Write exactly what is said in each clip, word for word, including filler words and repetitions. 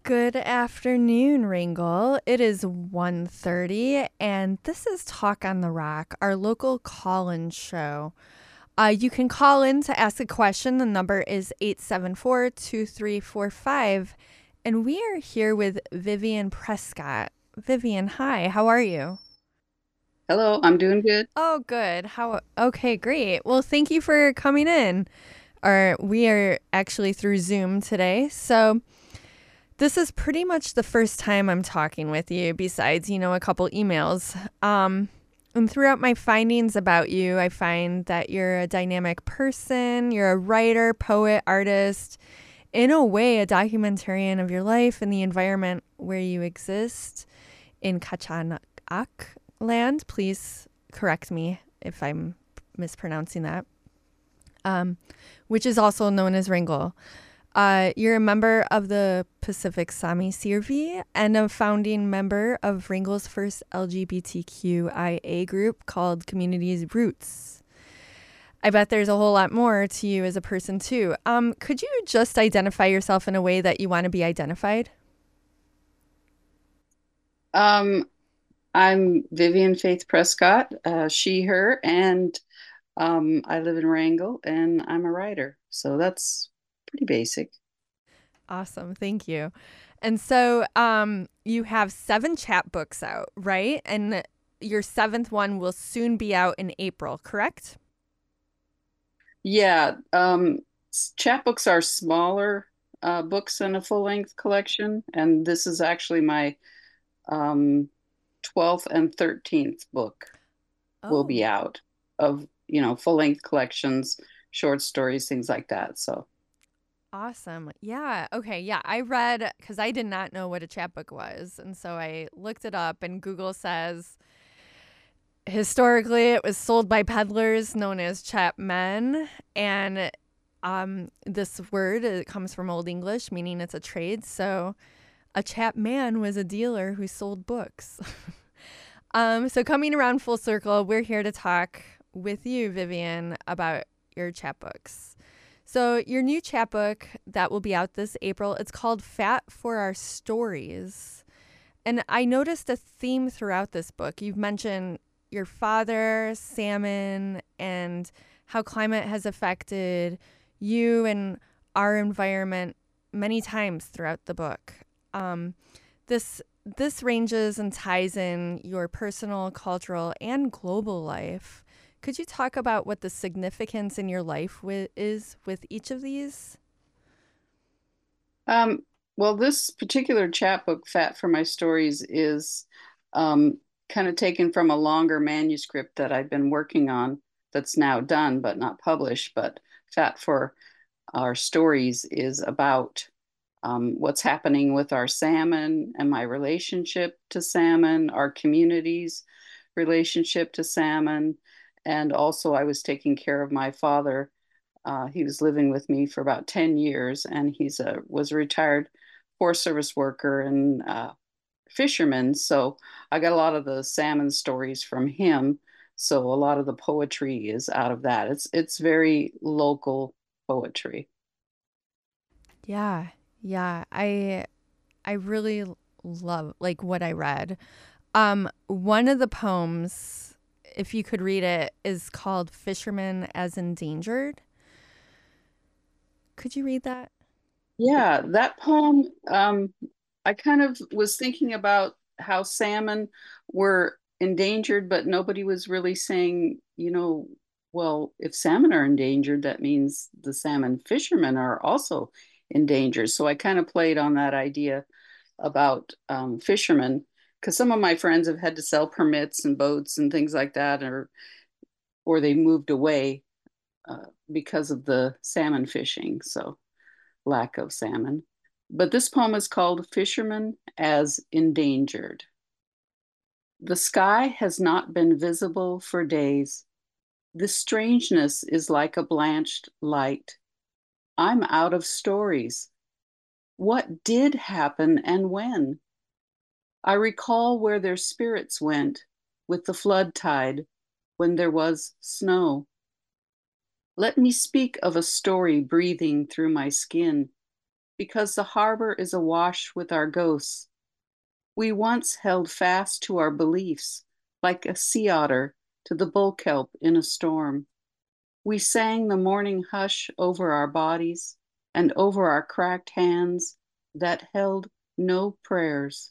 Good afternoon, Ringle. It is one thirty, and this is Talk on the Rock, our local call-in show. Uh, you can call in to ask a question. The number is eight seven four, two three four five, and we are here with Vivian Prescott. Vivian, hi, how are you? Hello, I'm doing good. Oh, good. How? Okay, great. Well, thank you for coming in. Or we are actually through Zoom today, so this is pretty much the first time I'm talking with you, besides, you know, a couple emails. Um, and throughout my findings about you, I find that you're a dynamic person, you're a writer, poet, artist, in a way, a documentarian of your life and the environment where you exist in Kachanak land. Please correct me if I'm mispronouncing that, um, which is also known as Ringle. Uh, you're a member of the Pacific Sami Sirvi and a founding member of Ringle's first LGBTQIA group called Communities Roots. I bet there's a whole lot more to you as a person, too. Um, could you just identify yourself in a way that you want to be identified? Um, I'm Vivian Faith Prescott, uh, she, her, and um, I live in Wrangell and I'm a writer. So that's pretty basic. Awesome. Thank you. And so um, you have seven chapbooks out, right? And your seventh one will soon be out in April, correct? Yeah, um, s- chapbooks are smaller uh, books in a full-length collection, and this is actually my um, twelfth and thirteenth book will be Oh, out of, you know, full-length collections, short stories, things like that. So. awesome. Yeah. Okay. Yeah. I read because I did not know what a chapbook was. And so I looked it up, and Google says historically it was sold by peddlers known as chapmen. And um, this word it comes from Old English, meaning it's a trade. So a chapman was a dealer who sold books. um, so coming around full circle, we're here to talk with you, Vivian, about your chapbooks. So, your new chapbook that will be out this April, it's called Fat for Our Stories. And I noticed a theme throughout this book. You've mentioned your father, salmon, and how climate has affected you and our environment many times throughout the book. Um, this this ranges and ties in your personal, cultural, and global life. Could you talk about what the significance in your life wi- is with each of these? Um, well, this particular chapbook, Fat for My Stories, is um, kind of taken from a longer manuscript that I've been working on that's now done but not published. But Fat for Our Stories is about um, what's happening with our salmon and my relationship to salmon, our community's relationship to salmon. And also, I was taking care of my father. Uh, he was living with me for about ten years, and he's a was a retired Forest Service worker and uh, fisherman. So I got a lot of the salmon stories from him. So a lot of the poetry is out of that. It's it's very local poetry. Yeah, yeah. I I really love like what I read. Um, one of the poems, if you could read it, is called "Fisherman as Endangered." Could you read that? Yeah, that poem, um, I kind of was thinking about how salmon were endangered, but nobody was really saying, you know, well, if salmon are endangered, that means the salmon fishermen are also endangered. So I kind of played on that idea about um, fishermen, because some of my friends have had to sell permits and boats and things like that, or or they moved away uh, because of the salmon fishing. So lack of salmon. But this poem is called Fisherman as Endangered. The sky has not been visible for days. This strangeness is like a blanched light. I'm out of stories. What did happen and when? I recall where their spirits went with the flood tide when there was snow. Let me speak of a story breathing through my skin. because the harbor is awash with our ghosts. We once held fast to our beliefs, like a sea otter to the bull kelp in a storm. We sang the morning hush over our bodies and over our cracked hands that held no prayers.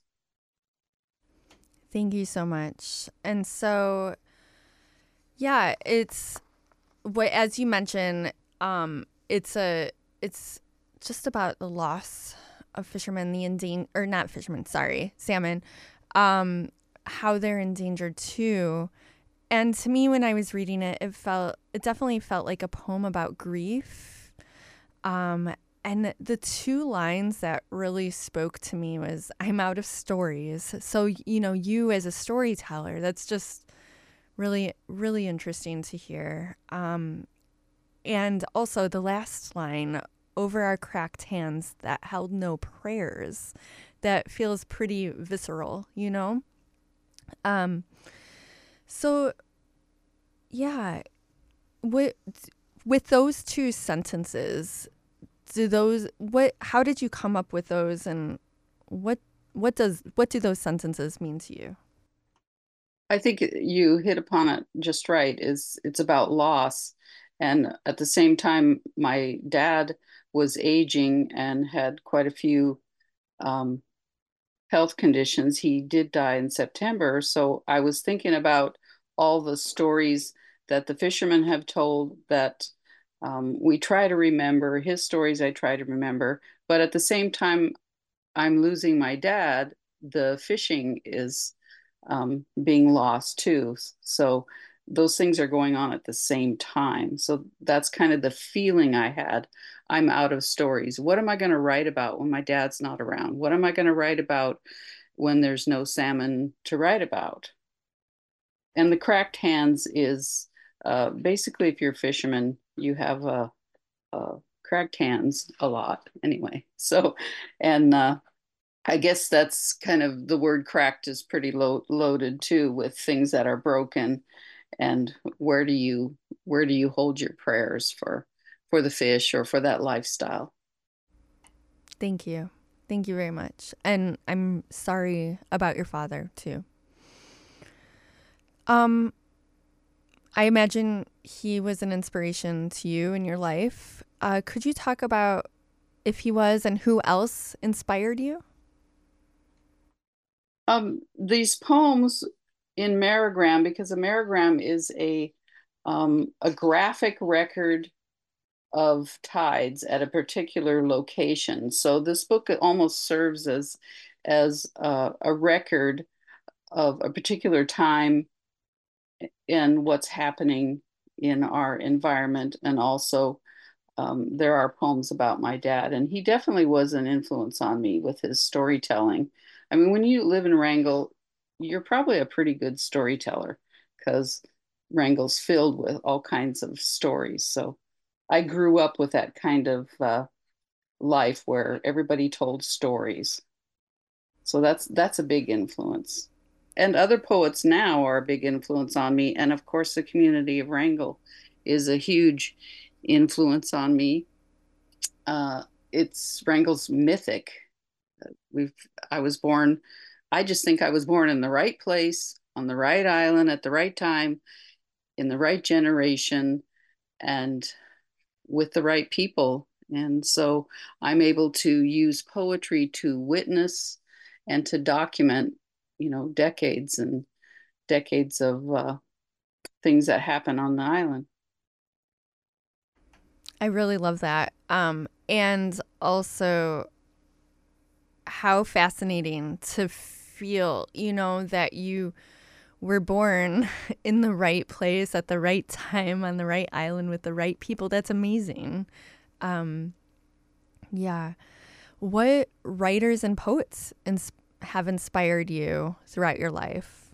Thank you so much. And so, yeah, it's what as you mentioned, um, it's a it's just about the loss of fishermen, the endangered or not fishermen, sorry, salmon, um, how they're endangered too. And to me, when I was reading it, it felt it definitely felt like a poem about grief. Um, and the two lines that really spoke to me was, "I'm out of stories." So you know, you as a storyteller, that's just really really interesting to hear. Um, and also the last line, "Over our cracked hands that held no prayers," that feels pretty visceral, you know. Um, so yeah, with with those two sentences, do those what how did you come up with those, and what what does what do those sentences mean to you? I think you hit upon it just right. Is it's about loss, and at the same time, my dad was aging and had quite a few um, health conditions. He did die in September, so I was thinking about all the stories that the fishermen have told that um, we try to remember. His stories I try to remember, but at the same time, I'm losing my dad, the fishing is um, being lost too. So those things are going on at the same time. So that's kind of the feeling I had. I'm out of stories. What am I going to write about when my dad's not around? What am I going to write about when there's no salmon to write about? And the cracked hands is uh, basically if you're a fisherman, you have a, a cracked hands a lot anyway. So, and uh, I guess that's kind of the word cracked is pretty lo loaded too with things that are broken and where do you where do you hold your prayers for for the fish or for that lifestyle? Thank you. Thank you very much. And I'm sorry about your father too. Um I imagine he was an inspiration to you in your life. Uh, could you talk about if he was and who else inspired you? Um, these poems in Marigram, because a Marigram is a um, a graphic record of tides at a particular location. So this book almost serves as as uh, a record of a particular time in what's happening in our environment. And also, um, there are poems about my dad, and he definitely was an influence on me with his storytelling. I mean, when you live in Wrangell, you're probably a pretty good storyteller because Wrangell's filled with all kinds of stories. So I grew up with that kind of uh, life where everybody told stories. So that's that's a big influence. And other poets now are a big influence on me. And of course, the community of Wrangell is a huge influence on me. Uh, it's Wrangell's mythic. We've I was born, I just think I was born in the right place, on the right island at the right time, in the right generation, and with the right people. And so I'm able to use poetry to witness and to document, you know, decades and decades of uh, things that happen on the island. I really love that. Um, and also how fascinating to feel, you know, that you were born in the right place at the right time on the right island with the right people. That's amazing. Um, yeah. What writers and poets ins- have inspired you throughout your life?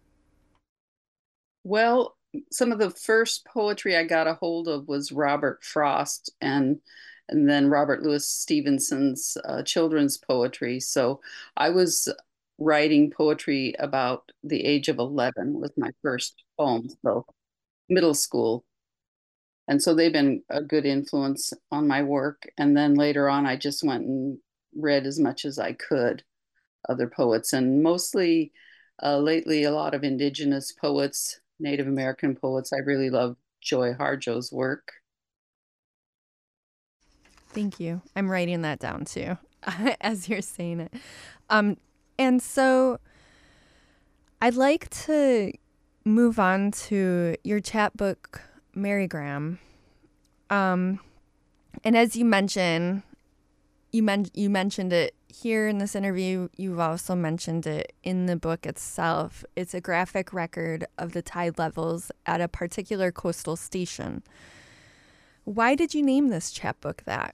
Well, some of the first poetry I got a hold of was Robert Frost and and then Robert Louis Stevenson's uh, children's poetry. So I was writing poetry about the age of eleven was my first poem. So middle school. And so they've been a good influence on my work. And then later on, I just went and read as much as I could other poets, and mostly uh, lately a lot of indigenous poets, Native American poets. I really love Joy Harjo's work. Thank you. I'm writing that down too as you're saying it. Um, and so I'd like to move on to your chapbook, Mary Graham. Um, and as you mentioned, you, men- you mentioned it here in this interview. You've also mentioned it in the book itself. It's a graphic record of the tide levels at a particular coastal station. Why did you name this chapbook that?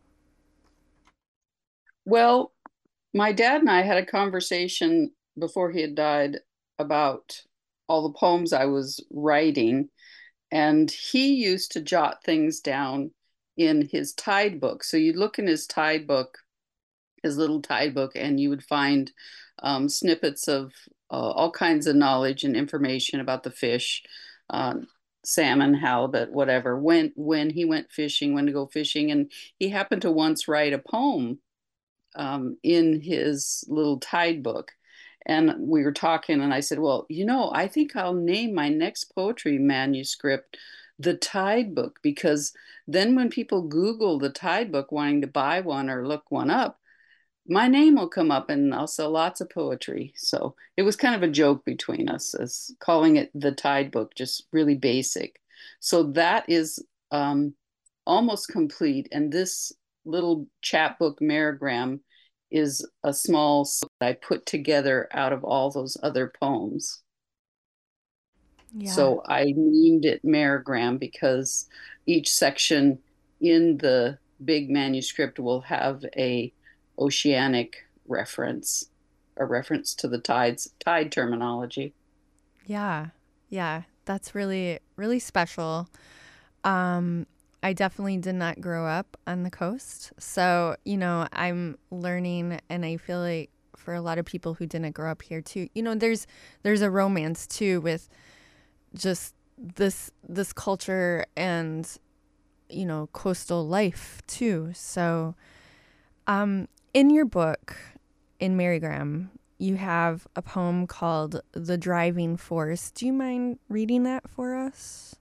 Well, my dad and I had a conversation before he had died about all the poems I was writing, and he used to jot things down in his tide book. So you'd look in his tide book, his little tide book, and you would find um, snippets of uh, all kinds of knowledge and information about the fish, uh, salmon, halibut, whatever. When when he went fishing, when to go fishing, and he happened to once write a poem um, in his little tide book. And we were talking, and I said, well, you know, I think I'll name my next poetry manuscript The Tide Book, because then when people Google the Tide Book wanting to buy one or look one up, my name will come up and I'll sell lots of poetry. So it was kind of a joke between us as calling it The Tide Book, just really basic. So that is um, almost complete. And this little chapbook, Marigram, is a small that I put together out of all those other poems. Yeah. So I named it Marigram because each section in the big manuscript will have a oceanic reference, a reference to the tides, tide terminology. Yeah. Yeah. That's really, really special. Um, I definitely did not grow up on the coast. So, you know, I'm learning, and I feel like for a lot of people who didn't grow up here too, you know, there's there's a romance too with just this this culture and, you know, coastal life too. So, um in your book, in Mary Graham, you have a poem called The Driving Force. Do you mind reading that for us?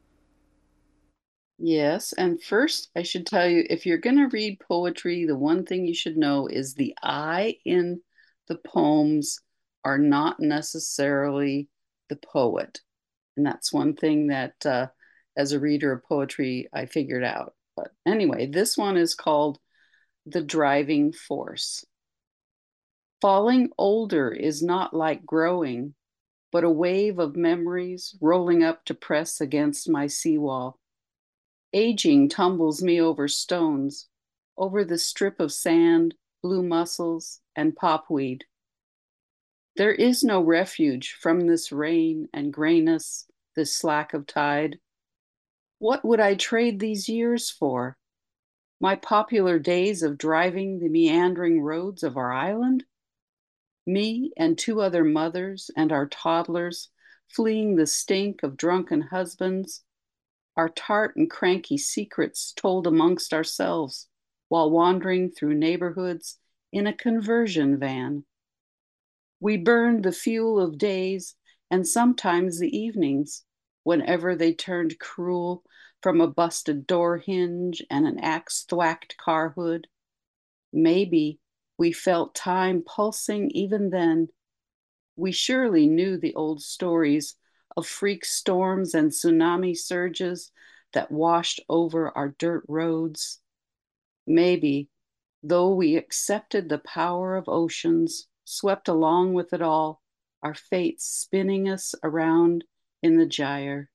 Yes, and first I should tell you, if you're going to read poetry, the one thing you should know is the I in the poems are not necessarily the poet. And that's one thing that, uh, as a reader of poetry, I figured out. But anyway, this one is called The Driving Force. Falling older is not like growing, but a wave of memories rolling up to press against my seawall. Aging tumbles me over stones, over the strip of sand, blue mussels, and popweed. There is no refuge from this rain and grayness, this slack of tide. What would I trade these years for? My popular days of driving the meandering roads of our island? Me and two other mothers and our toddlers fleeing the stink of drunken husbands, our tart and cranky secrets told amongst ourselves while wandering through neighborhoods in a conversion van. We burned the fuel of days and sometimes the evenings, whenever they turned cruel from a busted door hinge and an axe thwacked car hood. Maybe we felt time pulsing even then. We surely knew the old stories of freak storms and tsunami surges that washed over our dirt roads. Maybe, though we accepted the power of oceans, swept along with it all, our fates spinning us around in the gyre.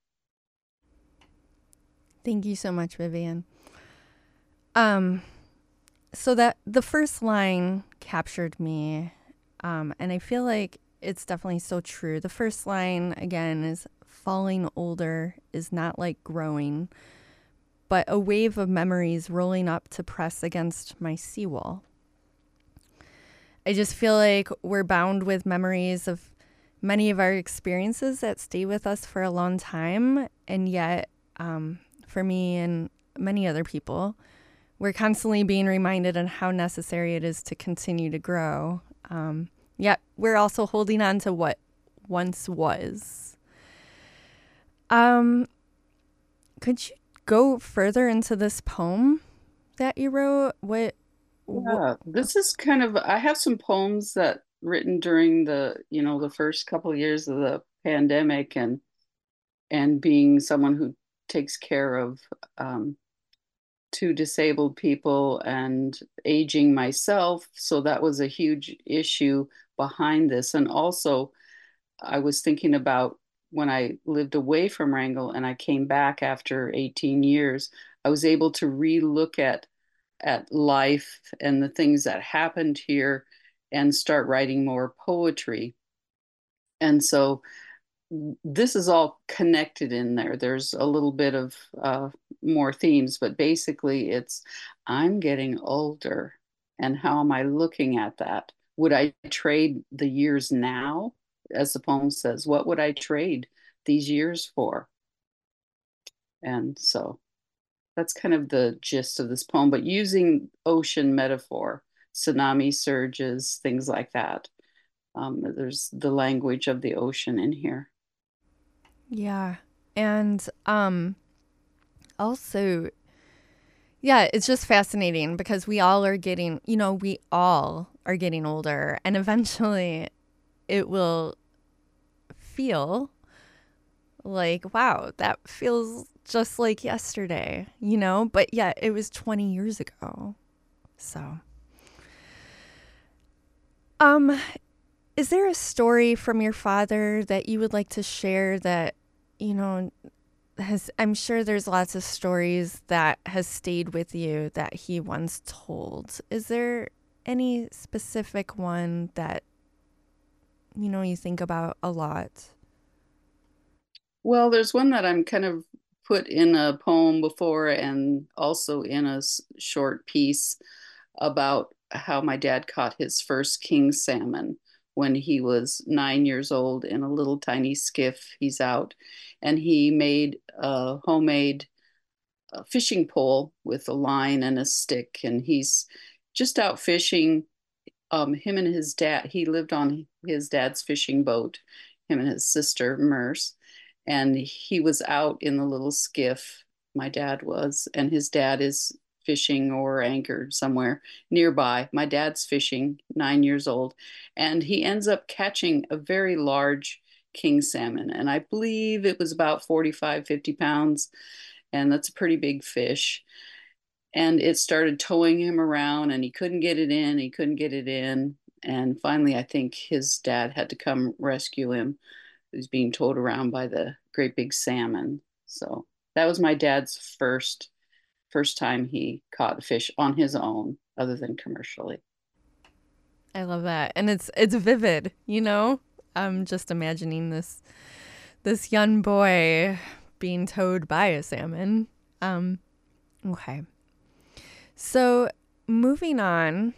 Thank you so much, Vivian. Um, so that the first line captured me, um, and I feel like it's definitely so true. The first line again is falling older is not like growing, but a wave of memories rolling up to press against my seawall. I just feel like we're bound with memories of many of our experiences that stay with us for a long time, and yet um, for me and many other people. We're constantly being reminded on how necessary it is to continue to grow. Um, yet we're also holding on to what once was. Um, could you go further into this poem that you wrote? What, what Yeah, this is kind of, I have some poems that written during the, you know, the first couple of years of the pandemic, and and being someone who takes care of um, two disabled people and aging myself. So that was a huge issue behind this. And also, I was thinking about when I lived away from Wrangell and I came back after eighteen years, I was able to relook at at life and the things that happened here and start writing more poetry. And so this is all connected in there. There's a little bit of uh, more themes, but basically it's I'm getting older, and how am I looking at that? Would I trade the years now? As the poem says, what would I trade these years for? And so that's kind of the gist of this poem, but using ocean metaphor, tsunami surges, things like that. Um, there's the language of the ocean in here. Yeah. And um also, yeah, it's just fascinating because we all are getting, you know, we all are getting older, and eventually it will feel like, wow, that feels just like yesterday, you know? But yeah, it was twenty years ago. So, um is there a story from your father that you would like to share that, you know, has I'm sure there's lots of stories that has stayed with you that he once told. Is there any specific one that, you know, you think about a lot? Well, there's one that I'm kind of put in a poem before and also in a s- short piece about how my dad caught his first king salmon when he was nine years old in a little tiny skiff. He's out and he made a homemade uh, fishing pole with a line and a stick, and he's just out fishing. Um, him and his dad, he lived on his dad's fishing boat, him and his sister, Merce, and he was out in the little skiff, my dad was, and his dad is fishing or anchored somewhere nearby. My dad's fishing, nine years old, and he ends up catching a very large king salmon, and I believe it was about forty-five, fifty pounds, and that's a pretty big fish. And it started towing him around, and he couldn't get it in, he couldn't get it in. And finally, I think his dad had to come rescue him. He was being towed around by the great big salmon. So that was my dad's first first time he caught a fish on his own, other than commercially. I love that. And it's it's vivid, you know? I'm just imagining this this young boy being towed by a salmon. Um okay. So, moving on.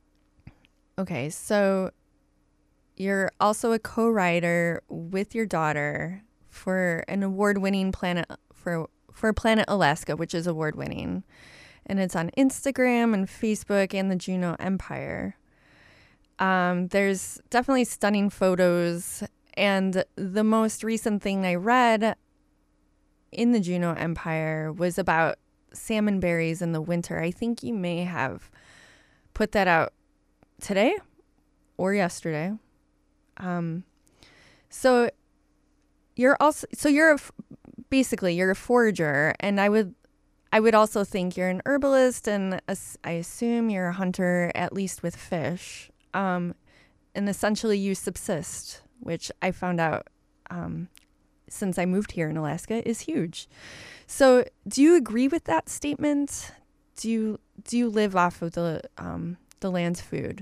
Okay, so you're also a co-writer with your daughter for an award-winning planet for for Planet Alaska, which is award-winning. And it's on Instagram and Facebook and the Juneau Empire. Um, there's definitely stunning photos, and the most recent thing I read in the Juneau Empire was about salmon berries in the winter. I think you may have put that out today or yesterday. Um, so you're also so you're a, basically you're a forager, and I would I would also think you're an herbalist, and a, I assume you're a hunter, at least with fish. Um, and essentially you subsist, which I found out um, since I moved here in Alaska is huge. So, do you agree with that statement? Do you do you live off of the um, the land's food?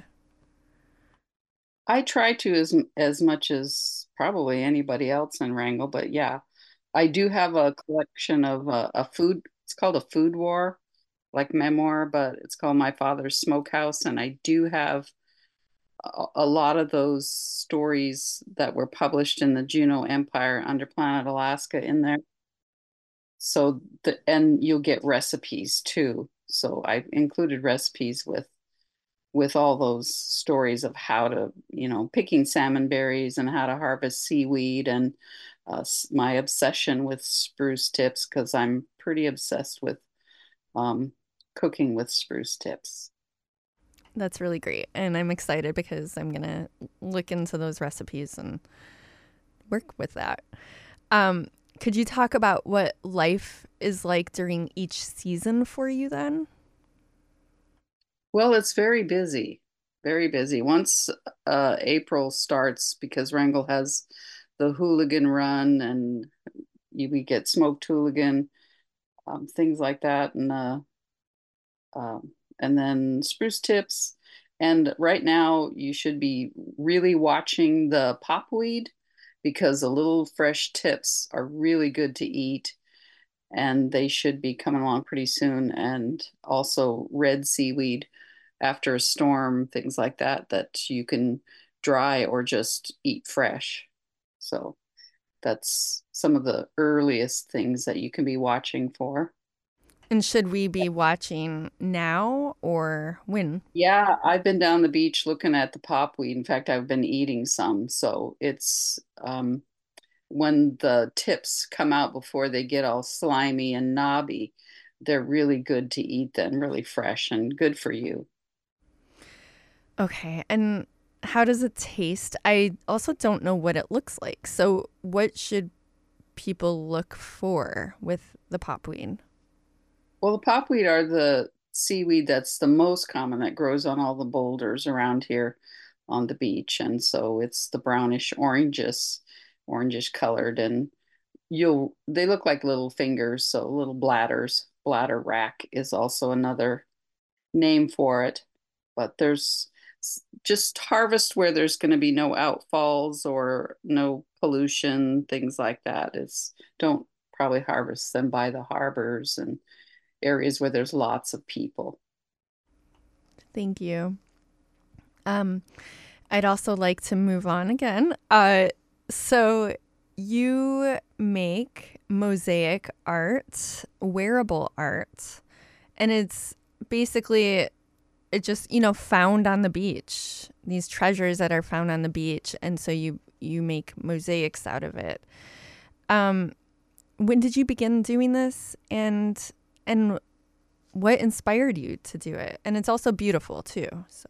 I try to as as much as probably anybody else in Wrangell, but yeah, I do have a collection of uh, a food. It's called a food war, like memoir, but it's called My Father's Smokehouse, and I do have a, a lot of those stories that were published in the Juneau Empire under Planet Alaska in there. So the and you'll get recipes too. So I included recipes with with all those stories of how to, you know, picking salmon berries and how to harvest seaweed and uh, my obsession with spruce tips because I'm pretty obsessed with um, cooking with spruce tips. That's really great. And I'm excited because I'm going to look into those recipes and work with that. Um, could you talk about what life is like during each season for you then? Well, it's very busy, very busy. Once uh, April starts, because Wrangell has the hooligan run and you, we get smoked hooligan, um, things like that, and uh, um, and then spruce tips. And right now, you should be really watching the popweed because the little fresh tips are really good to eat, and they should be coming along pretty soon. And also red seaweed after a storm, things like that, that you can dry or just eat fresh. So that's some of the earliest things that you can be watching for. And should we be watching now or when? Yeah, I've been down the beach looking at the popweed. In fact, I've been eating some. So it's um, when the tips come out before they get all slimy and knobby, they're really good to eat then, really fresh and good for you. Okay. And how does it taste? I also don't know what it looks like. So, what should people look for with the popweed? Well, the popweed are the seaweed that's the most common that grows on all the boulders around here on the beach. And so it's the brownish oranges, orangish colored, and you'll they look like little fingers, so little bladders. Bladder rack is also another name for it. But there's just harvest where there's going to be no outfalls or no pollution, things like that. Is don't probably harvest them by the harbors and areas where there's lots of people. Thank you. Um, I'd also like to move on again. Uh, so, you make mosaic art, wearable art, and it's basically it just you know found on the beach, these treasures that are found on the beach, and so you you make mosaics out of it. um when did you begin doing this, and and what inspired you to do it? And it's also beautiful too, so.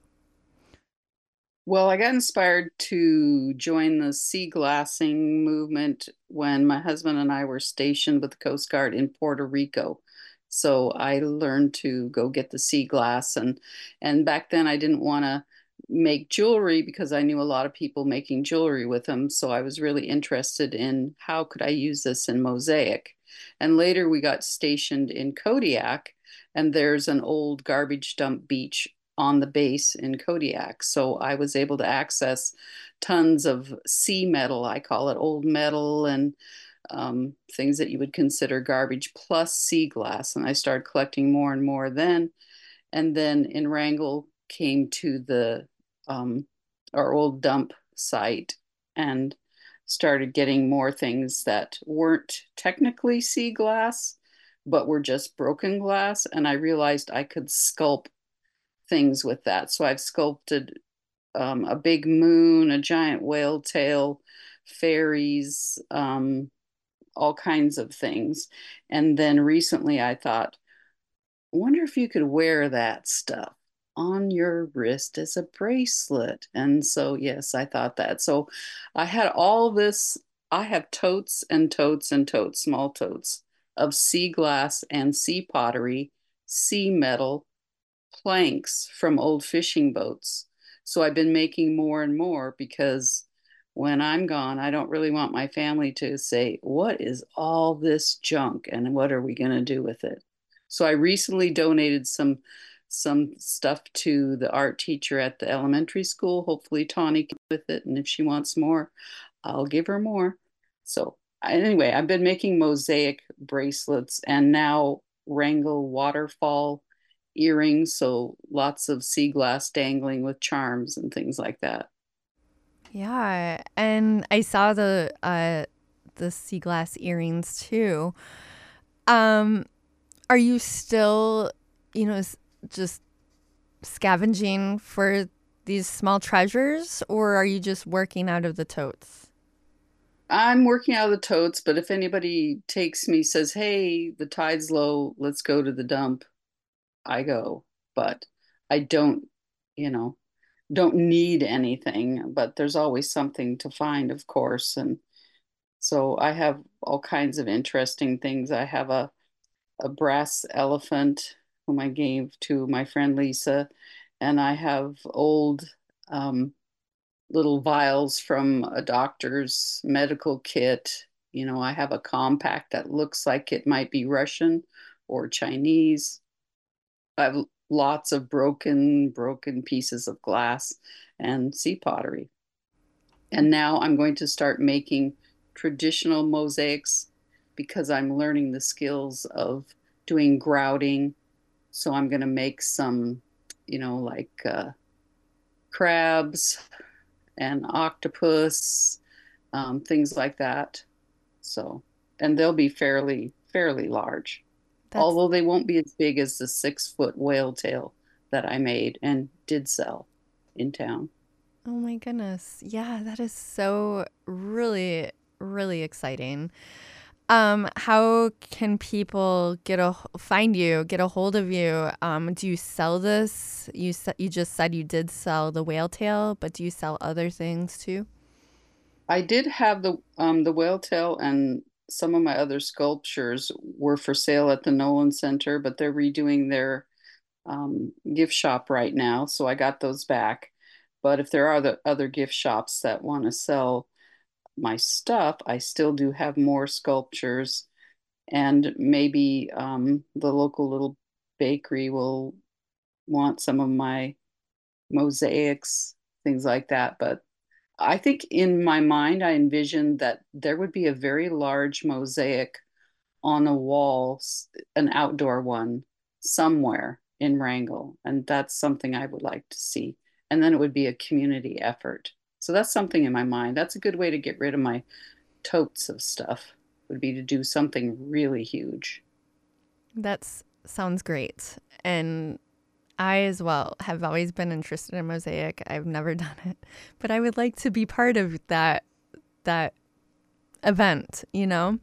Well, I got inspired to join the sea glassing movement when my husband and I were stationed with the Coast Guard in Puerto Rico. So I learned to go get the sea glass and and back then I didn't want to make jewelry because I knew a lot of people making jewelry with them. So I was really interested in how could I use this in mosaic. And later we got stationed in Kodiak, and there's an old garbage dump beach on the base in Kodiak. So I was able to access tons of sea metal, I call it old metal, and um, things that you would consider garbage, plus sea glass. And I started collecting more and more then. And then in Wrangell came to the um, our old dump site and started getting more things that weren't technically sea glass, but were just broken glass. And I realized I could sculpt things with that. So I've sculpted um, a big moon, a giant whale tail, fairies, um, all kinds of things. And then recently I thought, I wonder if you could wear that stuff on your wrist as a bracelet. And so, yes, I thought that. So I had all this, I have totes and totes and totes, small totes of sea glass and sea pottery, sea metal, planks from old fishing boats. So I've been making more and more because when I'm gone, I don't really want my family to say, what is all this junk and what are we going to do with it? So I recently donated some some stuff to the art teacher at the elementary school. Hopefully Tawny can with it, and if she wants more, I'll give her more. So anyway, I've been making mosaic bracelets and now Wrangell waterfall earrings, so lots of sea glass dangling with charms and things like that. Yeah, and I saw the uh the sea glass earrings too. Um, are you still, you know, s- just scavenging for these small treasures, or are you just working out of the totes? I'm working out of the totes, but if anybody takes me, says, "Hey, the tide's low, let's go to the dump," I go. But I don't, you know, don't need anything, but there's always something to find, of course. And so I have all kinds of interesting things. I have a, a brass elephant whom I gave to my friend Lisa, and I have old um, little vials from a doctor's medical kit. You know, I have a compact that looks like it might be Russian or Chinese. I have lots of broken, broken pieces of glass and sea pottery. And now I'm going to start making traditional mosaics because I'm learning the skills of doing grouting. So I'm going to make some, you know, like uh, crabs and octopus, um, things like that. So, and they'll be fairly, fairly large, That's, although they won't be as big as the six foot whale tail that I made and did sell in town. oh my goodness. Yeah, that is so really, really exciting. Um, how can people get a find you, get a hold of you? Um, do you sell this? You said you just said you did sell the whale tail, but do you sell other things too? I did have the um, the whale tail, and some of my other sculptures were for sale at the Nolan Center, but they're redoing their um, gift shop right now, so I got those back. But if there are the other gift shops that want to sell my stuff, I still do have more sculptures, and maybe um, the local little bakery will want some of my mosaics, things like that. But I think in my mind, I envisioned that there would be a very large mosaic on a wall, an outdoor one somewhere in Wrangell. And that's something I would like to see. And then it would be a community effort. So that's something in my mind. That's a good way to get rid of my totes of stuff, would be to do something really huge. That sounds great. And I as well have always been interested in mosaic. I've never done it, but I would like to be part of that that event, you know?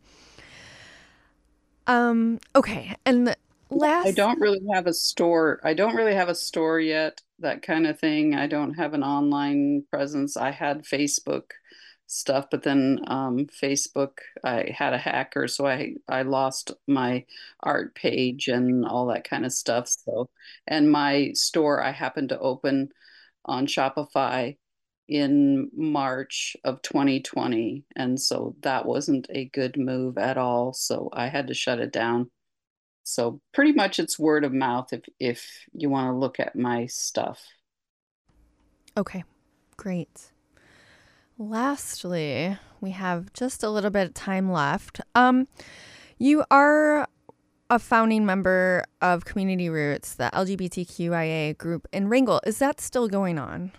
Um, okay. And the I last don't really have a store. I don't really have a store yet, that kind of thing. I don't have an online presence. I had Facebook stuff, but then um, Facebook, I had a hacker, so I I lost my art page and all that kind of stuff. So, and my store I happened to open on Shopify in March of twenty twenty, and so that wasn't a good move at all. So I had to shut it down. So pretty much it's word of mouth if if you want to look at my stuff. Okay, great. Lastly, we have just a little bit of time left. Um, you are a founding member of Community Roots, the L G B T Q I A group in Wrangell. Is that still going on?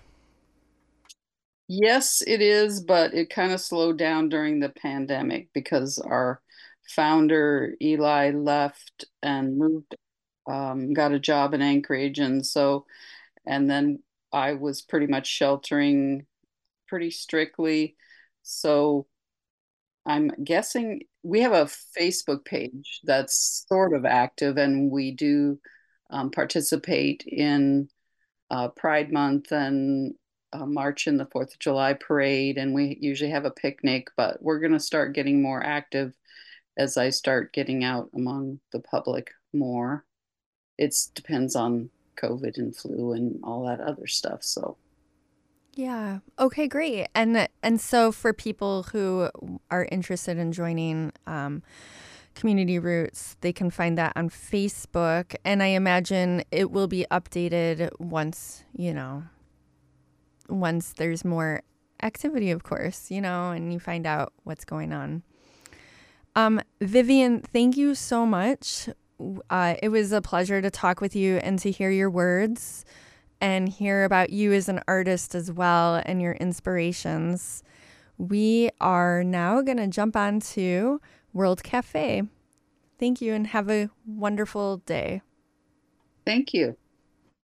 Yes, it is, but it kind of slowed down during the pandemic because our founder Eli left and moved, um, got a job in Anchorage, and so and then I was pretty much sheltering pretty strictly. So I'm guessing we have a Facebook page that's sort of active, and we do um, participate in uh, Pride Month and uh, March in the Fourth of July parade, and we usually have a picnic. But we're going to start getting more active as I start getting out among the public more. It depends on COVID and flu and all that other stuff. So Yeah. Okay, great. And and so for people who are interested in joining um, Community Roots, they can find that on Facebook. And I imagine it will be updated once, you know, once there's more activity, of course, you know, and you find out what's going on. Um, Vivian, thank you so much. Uh, it was a pleasure to talk with you and to hear your words and hear about you as an artist as well and your inspirations. We are now going to jump on to World Cafe. Thank you and have a wonderful day. Thank you.